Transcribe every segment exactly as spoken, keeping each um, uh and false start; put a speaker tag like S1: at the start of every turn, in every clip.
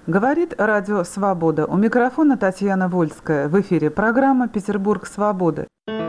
S1: Говорит Радио Свобода. У микрофона Татьяна Вольская. В эфире программа «Петербург свободы».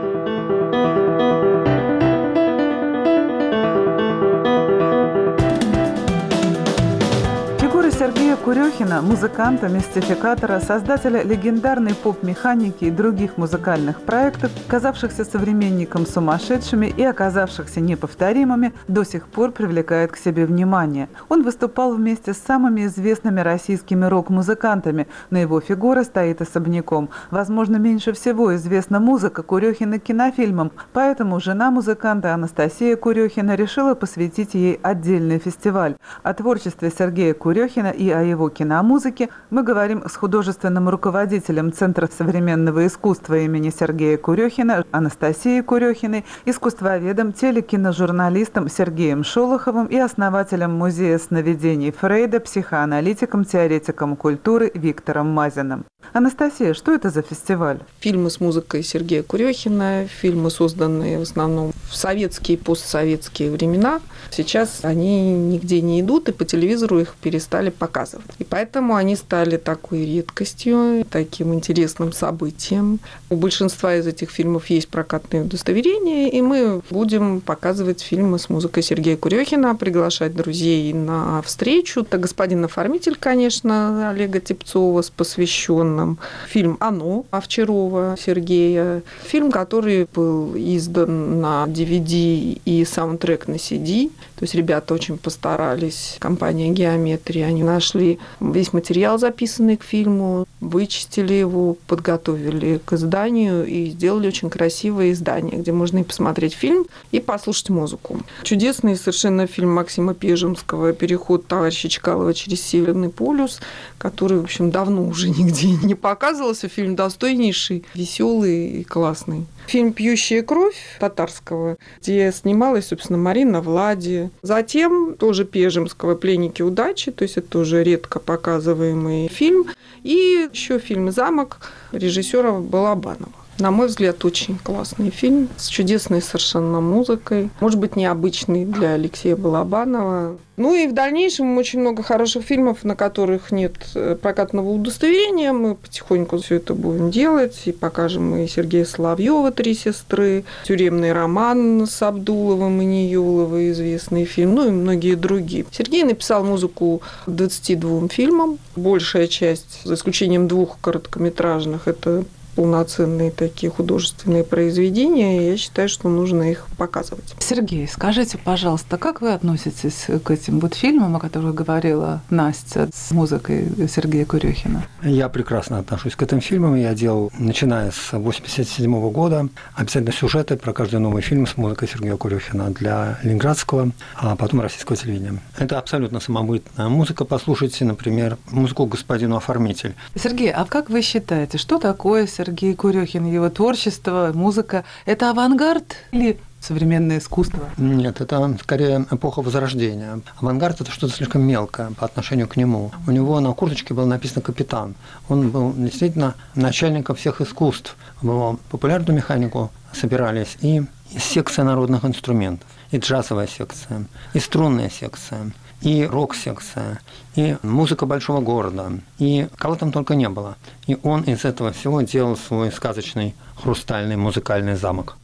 S1: Фигура Сергея Курехина, музыканта, мистификатора, создателя легендарной поп-механики и других музыкальных проектов, казавшихся современникам сумасшедшими и оказавшихся неповторимыми, до сих пор привлекает к себе внимание. Он выступал вместе с самыми известными российскими рок-музыкантами, но его фигура стоит особняком. Возможно, меньше всего известна музыка Курехина кинофильмам, поэтому жена музыканта Анастасия Курехина решила посвятить ей отдельный фестиваль. О творчестве Сергея Курехина и о его киномузыке мы говорим с художественным руководителем Центра современного искусства имени Сергея Курехина Анастасией Курехиной, искусствоведом, телекиножурналистом Сергеем Шолоховым и основателем Музея сновидений Фрейда, психоаналитиком, теоретиком культуры Виктором Мазиным. Анастасия, что это за фестиваль?
S2: Фильмы с музыкой Сергея Курехина, фильмы, созданные в основном в советские и постсоветские времена. Сейчас они нигде не идут, и по телевизору их перестали показывать. И поэтому они стали такой редкостью, таким интересным событием. У большинства из этих фильмов есть прокатные удостоверения, и мы будем показывать фильмы с музыкой Сергея Курехина, приглашать друзей на встречу. Это «Господин оформитель», конечно, Олега Тепцова с посвященным. Фильм «Оно» Овчарова Сергея. Фильм, который был издан на ди ви ди и саундтрек на си ди. То есть ребята очень постарались. Компания «Геометрия». Они нашли весь материал, записанный к фильму, вычистили его, подготовили к изданию и сделали очень красивое издание, где можно и посмотреть фильм, и послушать музыку. Чудесный совершенно фильм Максима Пежемского «Переход товарища Чкалова через Северный полюс», который, в общем, давно уже нигде не показывался. Фильм достойнейший, веселый и классный. Фильм «Пьющая кровь» татарского, где снималась, собственно, Марина Влади. Затем тоже Пежемского «Пленники удачи», то есть это тоже редко показываемый фильм. И еще фильм «Замок» режиссера Балабанова. На мой взгляд, очень классный фильм с чудесной совершенно музыкой. Может быть, необычный для Алексея Балабанова. Ну и в дальнейшем очень много хороших фильмов, на которых нет прокатного удостоверения. Мы потихоньку все это будем делать. И покажем и Сергея Соловьева «Три сестры», «Тюремный роман» с Абдуловым и Ниёловой, известный фильм, ну и многие другие. Сергей написал музыку к двадцати двум фильмам. Большая часть, за исключением двух короткометражных, это полноценные такие художественные произведения, и я считаю, что нужно их показывать.
S1: Сергей, скажите, пожалуйста, как вы относитесь к этим вот фильмам, о которых говорила Настя, с музыкой Сергея Курехина?
S3: Я прекрасно отношусь к этим фильмам. Я делал, начиная с восемьдесят седьмого года, обязательно сюжеты про каждый новый фильм с музыкой Сергея Курехина для ленинградского, а потом российского телевидения. Это абсолютно самобытная музыка. Послушайте, например, музыку «Господину оформитель».
S1: Сергей, а как вы считаете, что такое Сергей Курехин, его творчество, музыка? Это авангард или современное искусство?
S3: Нет, это скорее эпоха Возрождения. Авангард – это что-то слишком мелкое по отношению к нему. У него на курточке было написано «Капитан». Он был действительно начальником всех искусств. В его популярную механику собирались и секция народных инструментов, и джазовая секция, и струнная секция, и рок-секция, и музыка большого города, и кого там только не было. И он из этого всего делал свой сказочный хрустальный музыкальный замок.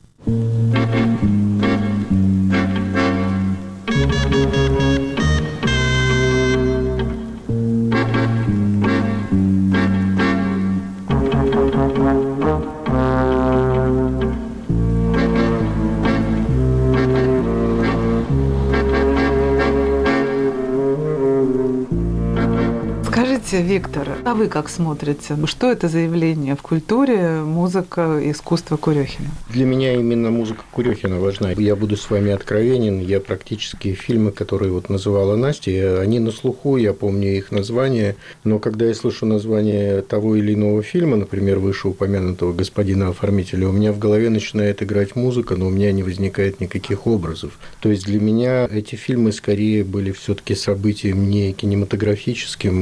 S1: Виктор, а вы как смотрите? Что это за явление в культуре, музыка, искусство Курехина?
S4: Для меня именно музыка Курехина важна. Я буду с вами откровенен. Я практически фильмы, которые вот называла Настя, они на слуху, я помню их название. Но когда я слышу название того или иного фильма, например, вышеупомянутого «Господина оформителя», у меня в голове начинает играть музыка, но у меня не возникает никаких образов. То есть для меня эти фильмы скорее были все-таки событием не кинематографическим, с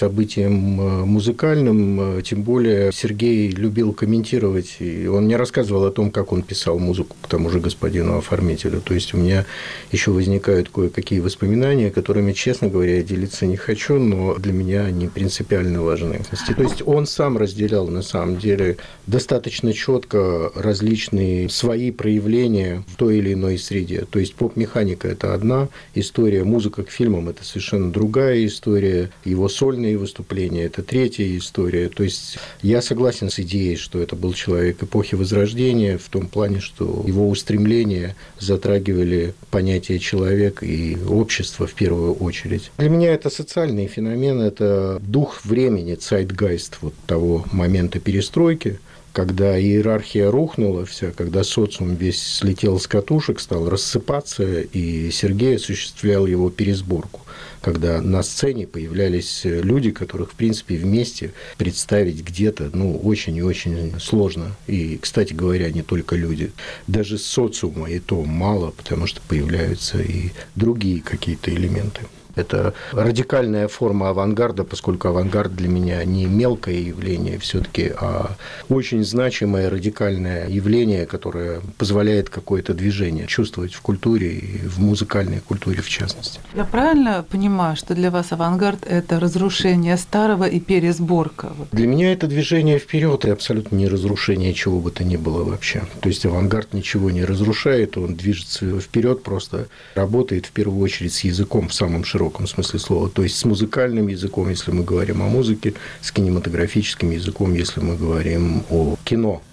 S4: событием музыкальным, тем более Сергей любил комментировать, и он мне рассказывал о том, как он писал музыку к тому же господину оформителю. То есть у меня еще возникают кое-какие воспоминания, которыми, честно говоря, я делиться не хочу, но для меня они принципиально важны. То есть он сам разделял, на самом деле, достаточно четко различные свои проявления в той или иной среде. То есть поп-механика – это одна история, музыка к фильмам – это совершенно другая история, его сольные выступления – это третья история. То есть я согласен с идеей, что это был человек эпохи Возрождения в том плане, что его устремления затрагивали понятие человек и общество в первую очередь. Для меня это социальный феномен, это дух времени, zeitgeist вот того момента перестройки, когда иерархия рухнула вся, когда социум весь слетел с катушек, стал рассыпаться, и Сергей осуществлял его пересборку, когда на сцене появлялись люди, которых, в принципе, вместе представить где-то, ну, очень и очень сложно. И, кстати говоря, не только люди. Даже социума и то мало, потому что появляются и другие какие-то элементы. Это радикальная форма авангарда, поскольку авангард для меня не мелкое явление все-таки, а очень значимое радикальное явление, которое позволяет какое-то движение чувствовать в культуре и в музыкальной культуре в частности.
S1: Я правильно понимаю, что для вас авангард – это разрушение старого и пересборка?
S4: Для меня это движение вперед и абсолютно не разрушение чего бы то ни было вообще. То есть авангард ничего не разрушает, он движется вперед, просто работает в первую очередь с языком в самом широком В широком смысле слова, то есть с музыкальным языком, если мы говорим о музыке, с кинематографическим языком, если мы говорим о кино.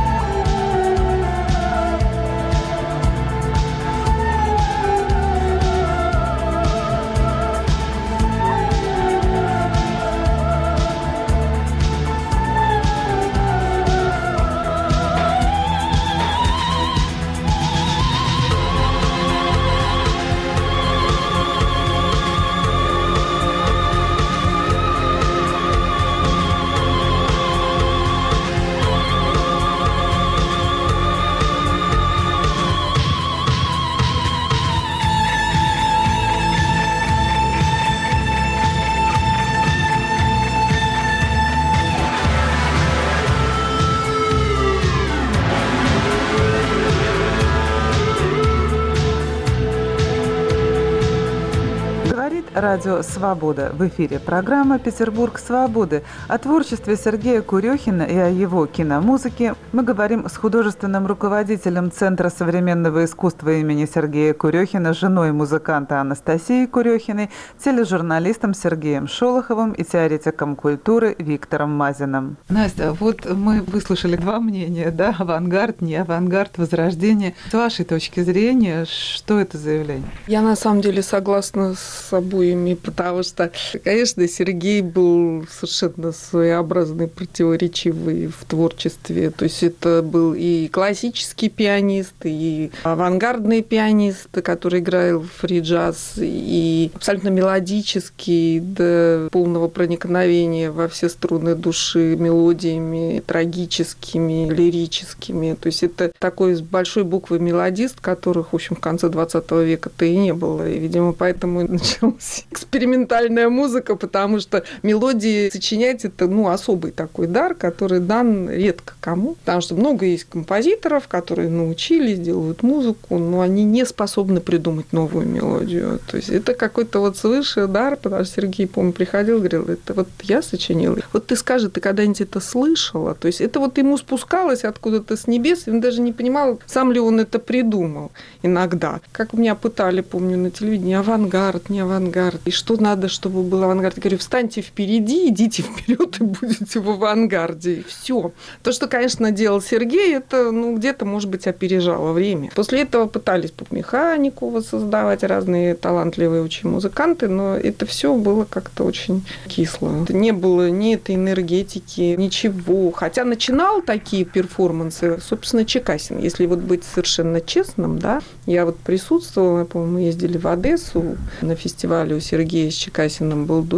S1: Радио «Свобода». В эфире программа «Петербург свободы». О творчестве Сергея Курехина и о его киномузыке мы говорим с художественным руководителем Центра современного искусства имени Сергея Курехина, женой музыканта Анастасией Курехиной, тележурналистом Сергеем Шолоховым и теоретиком культуры Виктором Мазиным. Настя, вот мы выслушали два мнения, да, авангард, не авангард, возрождение. С вашей точки зрения, что это за явление?
S2: Я на самом деле согласна с собой, потому что, конечно, Сергей был совершенно своеобразный, противоречивый в творчестве. То есть это был и классический пианист, и авангардный пианист, который играл фри-джаз, и абсолютно мелодический, до полного проникновения во все струны души мелодиями трагическими, лирическими. То есть это такой с большой буквы мелодист, которых, в общем, в конце двадцатого века-то и не было. И, видимо, поэтому и началась экспериментальная музыка, потому что мелодии сочинять – это, ну, особый такой дар, который дан редко кому. Потому что много есть композиторов, которые научились, делают музыку, но они не способны придумать новую мелодию. То есть это какой-то вот свыше дар, потому что Сергей, помню, приходил, говорил, это вот я сочинил. Вот ты скажи, ты когда-нибудь это слышала? То есть это вот ему спускалось откуда-то с небес, и он даже не понимал, сам ли он это придумал иногда. Как меня пытали, помню, на телевидении, авангард, не авангард. И что надо, чтобы был авангард? Я говорю, встаньте впереди, идите вперед и будете в авангарде. И все. То, что, конечно, делал Сергей, это, ну, где-то, может быть, опережало время. После этого пытались поп-механику воссоздавать разные талантливые очень музыканты, но это все было как-то очень кисло. Не было ни этой энергетики, ничего. Хотя начинал такие перформансы, собственно, Чекасин. Если вот быть совершенно честным, да, я вот присутствовала, я помню, мы ездили в Одессу на фестивале у Сергея с Чекасиным был дуэт.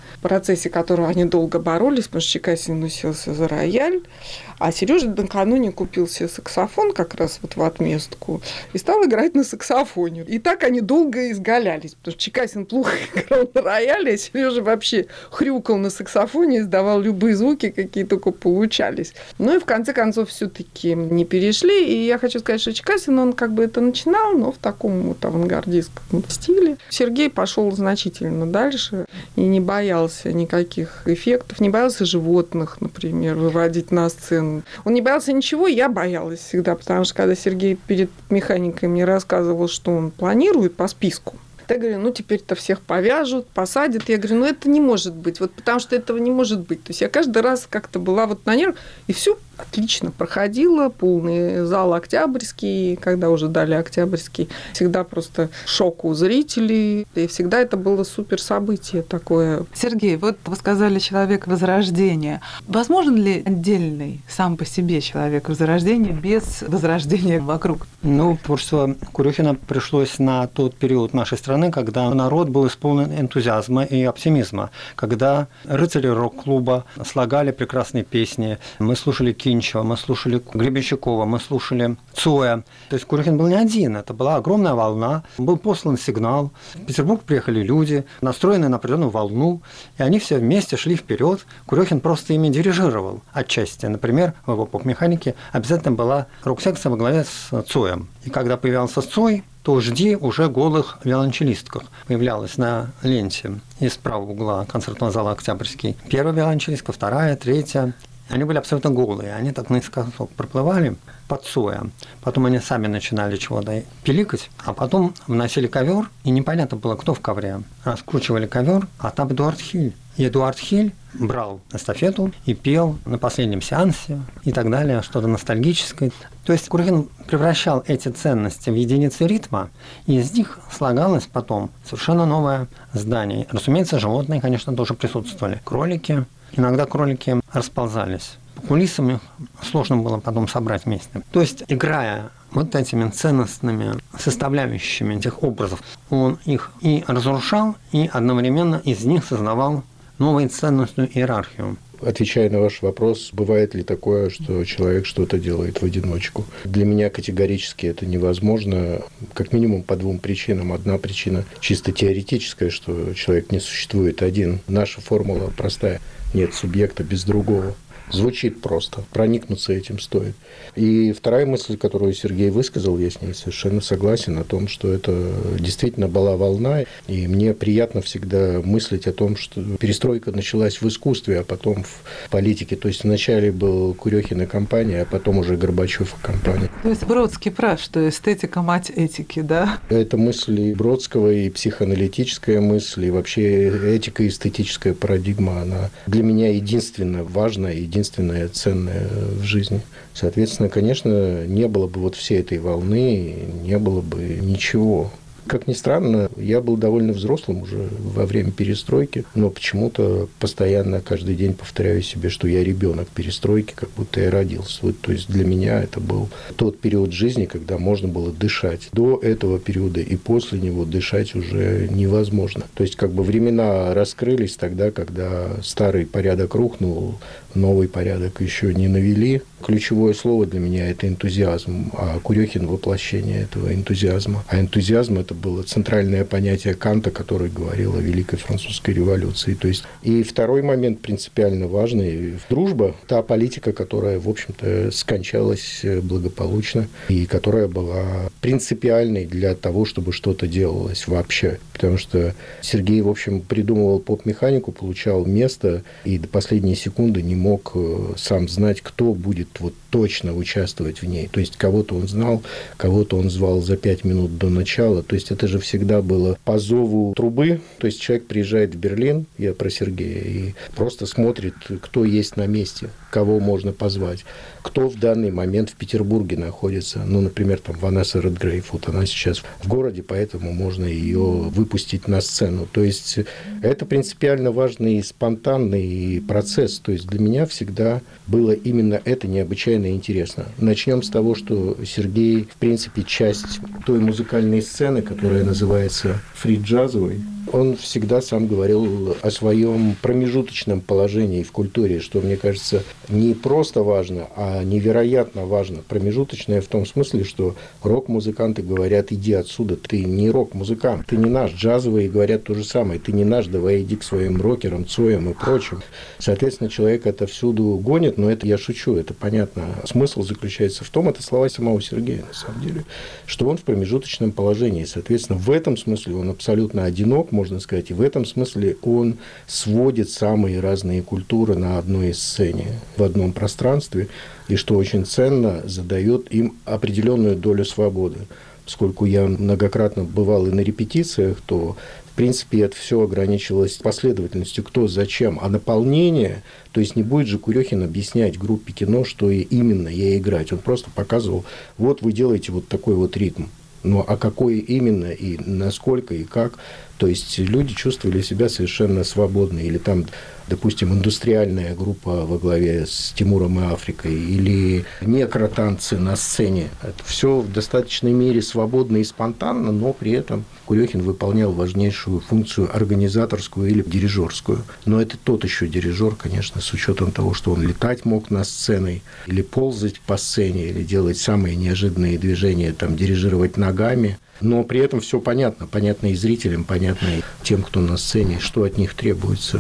S2: в процессе которого они долго боролись, потому что Чекасин уселся за рояль, а Сережа накануне купил себе саксофон как раз вот в отместку и стал играть на саксофоне. И так они долго изгалялись, потому что Чекасин плохо играл на рояле, а Сережа вообще хрюкал на саксофоне, издавал любые звуки, какие только получались. Ну и в конце концов все-таки не перешли. И я хочу сказать, что Чекасин, он как бы это начинал, но в таком вот авангардистском стиле. Сергей пошел значительно дальше и не боялся никаких эффектов, не боялся животных, например, выводить на сцену. Он не боялся ничего, я боялась всегда, потому что когда Сергей перед механикой мне рассказывал, что он планирует по списку, я говорю, ну теперь-то всех повяжут, посадят. Я говорю, ну это не может быть, вот потому что этого не может быть. То есть я каждый раз как-то была вот на нервах, и все отлично проходило, полный зал Октябрьский, когда уже дали Октябрьский, всегда просто шок у зрителей, и всегда это было супер событие такое.
S1: Сергей, вот вы сказали «человек Возрождения». Возможен ли отдельный сам по себе человек Возрождения без возрождения вокруг?
S3: Ну, творчество Курехина пришлось на тот период нашей страны, когда народ был исполнен энтузиазма и оптимизма, когда рыцари рок-клуба слагали прекрасные песни, мы слушали Кинчева, мы слушали Гребенщикова, мы слушали Цоя. То есть Курехин был не один, это была огромная волна, был послан сигнал, в Петербург приехали люди, настроенные на определенную волну, и они все вместе шли вперед. Курехин просто ими дирижировал отчасти. Например, в его поп-механике обязательно была рок-секция во главе с Цоем. И когда появлялся Цой, то жди уже голых виолончелистках. Появлялась на ленте из правого угла концертного зала Октябрьский первая виолончелистка, вторая, третья. Они были абсолютно голые, они так наискосок проплывали под Цоя. Потом они сами начинали чего-то пиликать, а потом вносили ковер, и непонятно было, кто в ковре. Раскручивали ковер, а там Эдуард Хиль. И Эдуард Хиль брал эстафету и пел на последнем сеансе и так далее, что-то ностальгическое. То есть Курехин превращал эти ценности в единицы ритма, и из них слагалось потом совершенно новое здание. Разумеется, животные, конечно, тоже присутствовали. Кролики. Иногда кролики расползались. По кулисам их сложно было потом собрать вместе. То есть, играя вот этими ценностными составляющими этих образов, он их и разрушал, и одновременно из них создавал новую ценностную иерархию.
S4: Отвечая на ваш вопрос, бывает ли такое, что человек что-то делает в одиночку? Для меня категорически это невозможно, как минимум по двум причинам. Одна причина чисто теоретическая, что человек не существует один. Наша формула простая. Нет субъекта без другого. Звучит просто, проникнуться этим стоит. И вторая мысль, которую Сергей высказал, я с ней совершенно согласен, о том, что это действительно была волна, и мне приятно всегда мыслить о том, что перестройка началась в искусстве, а потом в политике. То есть вначале был Курехин и компания, а потом уже Горбачев и компания.
S1: То есть Бродский прав, что эстетика – мать этики, да?
S4: Это мысль и Бродского, и психоаналитическая мысль, и вообще этика и эстетическая парадигма, она для меня единственно важна, единственная единственное ценное в жизни. Соответственно, конечно, не было бы вот всей этой волны, не было бы ничего. Как ни странно, я был довольно взрослым уже во время перестройки, но почему-то постоянно каждый день повторяю себе, что я ребенок перестройки, как будто я родился. Вот, то есть для меня это был тот период жизни, когда можно было дышать. До этого периода и после него дышать уже невозможно. То есть как бы времена раскрылись тогда, когда старый порядок рухнул, новый порядок еще не навели. Ключевое слово для меня – это энтузиазм, а Курехин – воплощение этого энтузиазма. А энтузиазм – это было центральное понятие Канта, который говорил о Великой Французской революции. То есть, и второй момент принципиально важный – дружба, та политика, которая, в общем-то, скончалась благополучно и которая была принципиальной для того, чтобы что-то делалось вообще. Потому что Сергей, в общем, придумывал поп-механику, получал место и до последней секунды не мог сам знать, кто будет вот точно участвовать в ней. То есть кого-то он знал, кого-то он звал за пять минут до начала. То есть это же всегда было по зову трубы. То есть человек приезжает в Берлин, я про Сергея, и просто смотрит, кто есть на месте, кого можно позвать, кто в данный момент в Петербурге находится. Ну, например, там Ванесса Редгрейв, вот она сейчас в городе, поэтому можно ее выпустить на сцену. То есть это принципиально важный и спонтанный процесс. То есть для меня всегда было именно это необычайно интересно. Начнем с того, что Сергей, в принципе, часть той музыкальной сцены, которая называется фри-джазовой, Он всегда сам говорил о своем промежуточном положении в культуре, что, мне кажется, не просто важно, а невероятно важно. Промежуточное в том смысле, что рок-музыканты говорят: иди отсюда, ты не рок-музыкант, ты не наш. Джазовые говорят то же самое: ты не наш, давай иди к своим рокерам, цоям и прочим. Соответственно, человек это всюду гонит, но это я шучу, это понятно. Смысл заключается в том, это слова самого Сергея, на самом деле, что он в промежуточном положении. Соответственно, в этом смысле он абсолютно одинок, можно сказать, и в этом смысле он сводит самые разные культуры на одной сцене, в одном пространстве, и, что очень ценно, задает им определенную долю свободы. Поскольку я многократно бывал и на репетициях, то, в принципе, это все ограничивалось последовательностью, кто зачем. А наполнение, то есть не будет же Курехин объяснять группе кино, что именно ей играть. Он просто показывал: вот вы делаете вот такой вот ритм. Ну, а какой именно, и насколько, и как. То есть люди чувствовали себя совершенно свободно. Или там, допустим, индустриальная группа во главе с Тимуром и Африкой, или некротанцы на сцене. Это все в достаточной мере свободно и спонтанно, но при этом Курехин выполнял важнейшую функцию организаторскую или дирижерскую. Но это тот еще дирижер, конечно, с учетом того, что он летать мог над сценой, или ползать по сцене, или делать самые неожиданные движения, там, дирижировать ногами. Но при этом все понятно, понятно и зрителям, понятно и тем, кто на сцене, что от них требуется.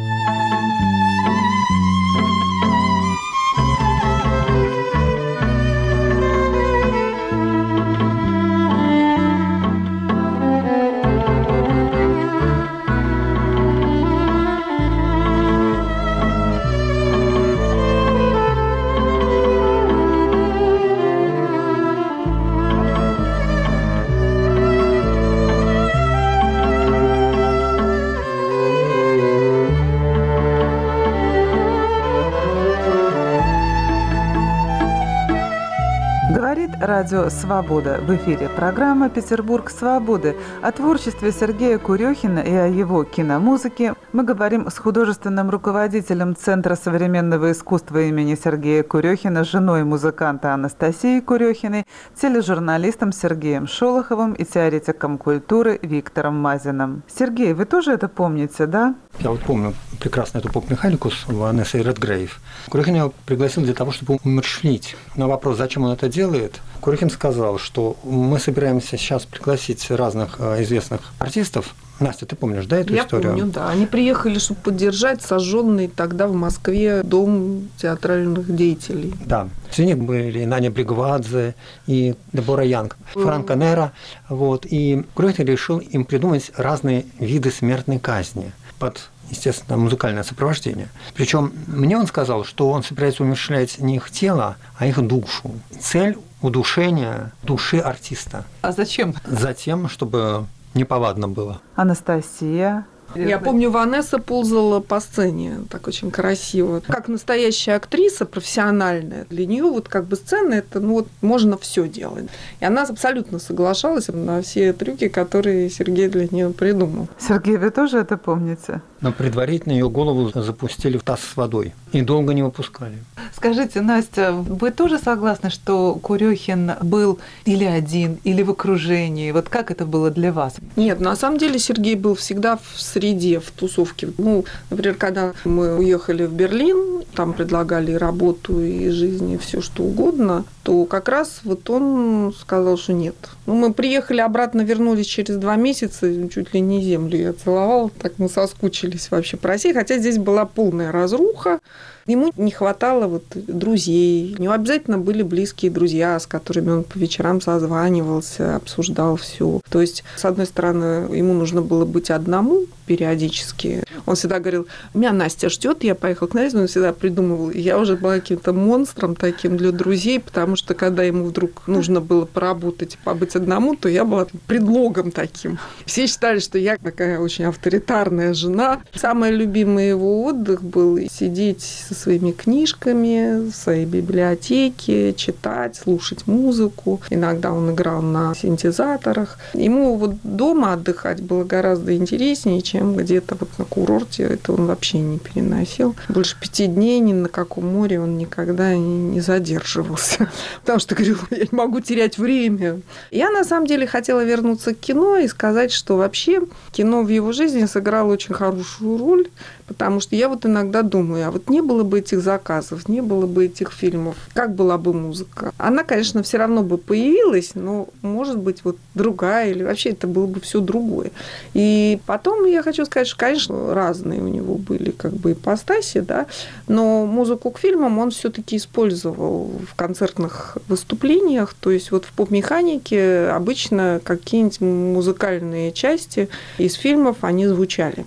S1: Радио «Свобода». В эфире программа «Петербург свободы». О творчестве Сергея Курехина и о его киномузыке мы говорим с художественным руководителем Центра современного искусства имени Сергея Курехина, женой музыканта Анастасией Курехиной, тележурналистом Сергеем Шолоховым и теоретиком культуры Виктором Мазиным. Сергей, вы тоже это помните, да?
S3: Я вот помню прекрасно эту поп-механику с Ванессой Редгрейв. Курехин его пригласил для того, чтобы умерщвлить. На вопрос, зачем он это делает, Курехин сказал, что мы собираемся сейчас пригласить разных известных артистов. Настя, ты помнишь, да, эту
S2: Я
S3: историю?
S2: Я помню, да. Они приехали, чтобы поддержать сожженный тогда в Москве дом театральных деятелей.
S3: Да. Среди них были Наня Бригвадзе и Дебора Янг, Франко Нера. Вот. И Курехин решил им придумать разные виды смертной казни под, естественно, музыкальное сопровождение. Причем мне он сказал, что он собирается умерщвлять не их тело, а их душу. Цель – удушения души артиста.
S1: А зачем?
S3: Затем, чтобы неповадно было.
S1: Анастасия.
S2: Я помню, Ванесса ползала по сцене так очень красиво. Как настоящая актриса, профессиональная, для нее вот как бы сцена, это ну вот можно все делать. И она абсолютно соглашалась на все трюки, которые Сергей для нее придумал.
S1: Сергей, вы тоже это помните?
S3: Но предварительно ее голову запустили в таз с водой и долго не выпускали.
S1: Скажите, Настя, вы тоже согласны, что Курехин был или один, или в окружении? Вот как это было для вас?
S2: Нет, на самом деле Сергей был всегда в среде, в тусовке. Ну, например, когда мы уехали в Берлин, там предлагали и работу, и жизнь, и все что угодно, то как раз вот он сказал, что нет. Ну, мы приехали обратно, вернулись через два месяца, чуть ли не землю я целовала, так мы соскучились вообще по России, хотя здесь была полная разруха. Ему не хватало вот друзей. У него обязательно были близкие друзья, с которыми он по вечерам созванивался, обсуждал все. То есть, с одной стороны, ему нужно было быть одному периодически. Он всегда говорил: меня Настя ждет, я поехал к Насте, он всегда придумывал. Я уже была каким-то монстром таким для друзей, потому что когда ему вдруг нужно было поработать, побыть одному, то я была предлогом таким. Все считали, что я такая очень авторитарная жена. Самый любимый его отдых был сидеть со своими книжками в своей библиотеке, читать, слушать музыку. Иногда он играл на синтезаторах. Ему вот дома отдыхать было гораздо интереснее, чем где-то вот на курорте. Это он вообще не переносил. Больше пяти дней ни на каком море он никогда не задерживался. потому что говорила, я не могу терять время. Я на самом деле хотела вернуться к кино и сказать, что вообще кино в его жизни сыграло очень хорошую роль, потому что я вот иногда думаю, а вот не было бы этих заказов, не было бы этих фильмов, как была бы музыка? Она, конечно, все равно бы появилась, но, может быть, вот другая, или вообще это было бы все другое. И потом я хочу сказать, что, конечно, разные у него были как бы ипостаси, да, но музыку к фильмам он все-таки использовал в концертных выступлениях, то есть вот в поп-механике обычно какие-нибудь музыкальные части из фильмов, они звучали.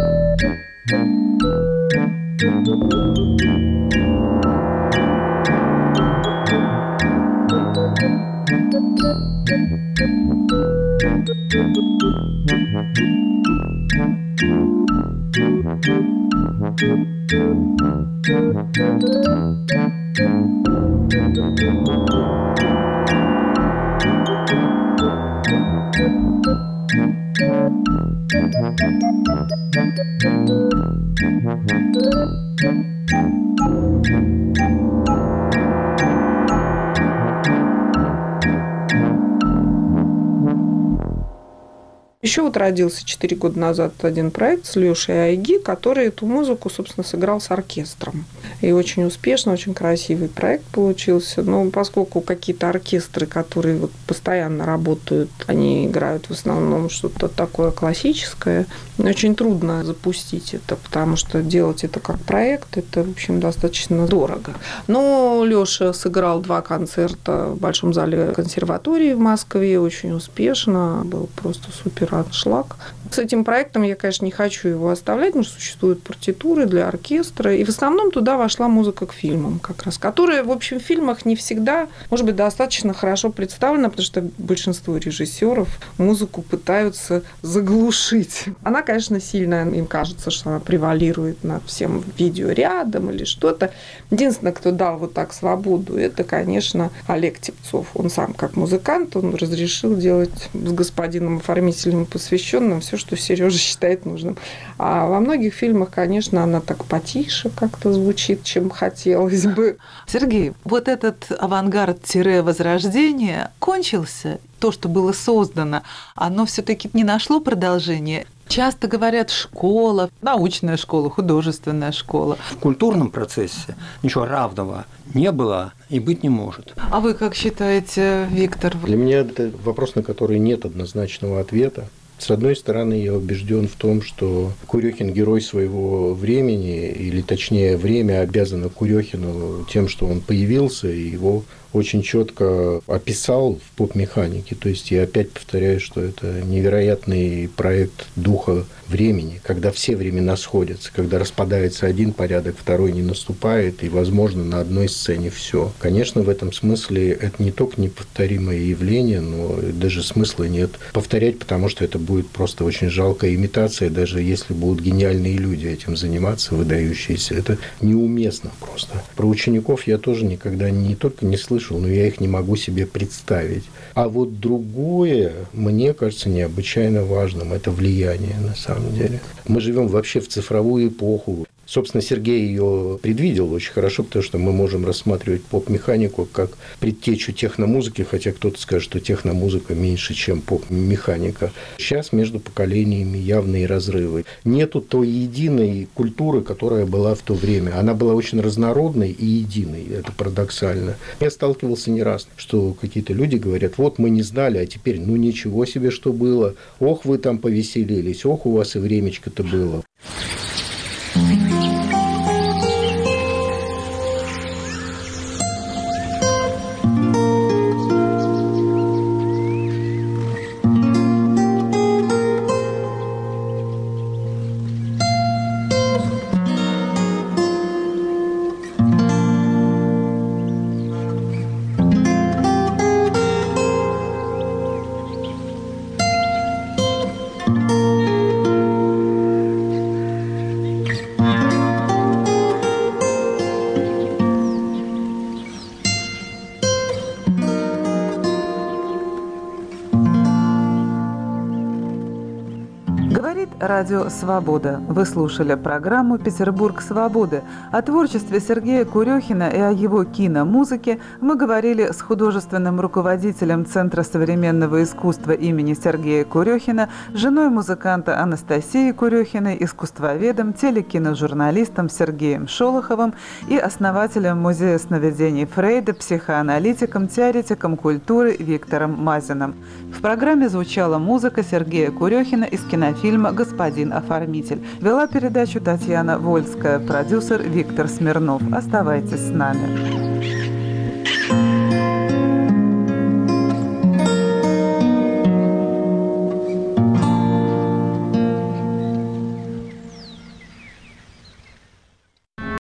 S2: Еще вот родился четыре года назад один проект с Лешей Айги, который эту музыку, собственно, сыграл с оркестром. И очень успешно, очень красивый проект получился. Но поскольку какие-то оркестры, которые вот постоянно работают, они играют в основном что-то такое классическое, очень трудно запустить это, потому что делать это как проект, это, в общем, достаточно дорого. Но Леша сыграл два концерта в Большом зале консерватории в Москве, очень успешно, был просто супер аншлаг. С этим проектом я, конечно, не хочу его оставлять, потому что существуют партитуры для оркестра, и в основном туда вошла музыка к фильмам, как раз, которая, в общем, в фильмах не всегда, может быть, достаточно хорошо представлена, потому что большинство режиссеров музыку пытаются заглушить. Она, конечно, сильно, им кажется, что она превалирует над всем видеорядом или что-то. Единственное, кто дал вот так свободу, это, конечно, Олег Тепцов. Он сам, как музыкант, он разрешил делать с господином оформителем посвященным все, что Сережа считает нужным. А во многих фильмах, конечно, она так потише как-то звучит, чем хотелось бы.
S1: Сергей, вот этот авангард-возрождение кончился. То, что было создано, оно все-таки не нашло продолжения. Часто говорят школа, научная школа, художественная школа.
S3: В культурном процессе ничего равного не было и быть не может.
S1: А вы как считаете, Виктор?
S4: Для меня это вопрос, на который нет однозначного ответа. С одной стороны, я убежден в том, что Курехин герой своего времени, или точнее время обязано Курехину тем, что он появился, и его очень четко описал в поп-механике. То есть я опять повторяю, что это невероятный проект духа времени, когда все времена сходятся, когда распадается один порядок, второй не наступает, и, возможно, на одной сцене все. Конечно, в этом смысле это не только неповторимое явление, но даже смысла нет повторять, потому что это будет просто очень жалкая имитация, даже если будут гениальные люди этим заниматься, выдающиеся. Это неуместно просто. Про учеников я тоже никогда не только не слышал, но я их не могу себе представить. А вот другое, мне кажется, необычайно важным. Это влияние, на самом деле. Мы живем вообще в цифровую эпоху. Собственно, Сергей ее предвидел очень хорошо, потому что мы можем рассматривать поп-механику как предтечу техномузыки, хотя кто-то скажет, что техномузыка меньше, чем поп-механика. Сейчас между поколениями явные разрывы. Нету той единой культуры, которая была в то время. Она была очень разнородной и единой. Это парадоксально. Я сталкивался не раз, что какие-то люди говорят, вот мы не знали, а теперь, ну ничего себе, что было. Ох, вы там повеселились, ох, у вас и времечко-то было.
S1: радио «Свобода». Вы слушали программу «Петербург свободы». О творчестве Сергея Курехина и о его киномузыке мы говорили с художественным руководителем Центра современного искусства имени Сергея Курехина, женой музыканта Анастасии Курехиной, искусствоведом, телекиножурналистом Сергеем Шолоховым и основателем Музея сновидений Фрейда, психоаналитиком, теоретиком культуры Виктором Мазиным. В программе звучала музыка Сергея Курехина из кинофильма «Господин оформитель». Вела передачу Татьяна Вольская, продюсер Виктор Смирнов. Оставайтесь с нами.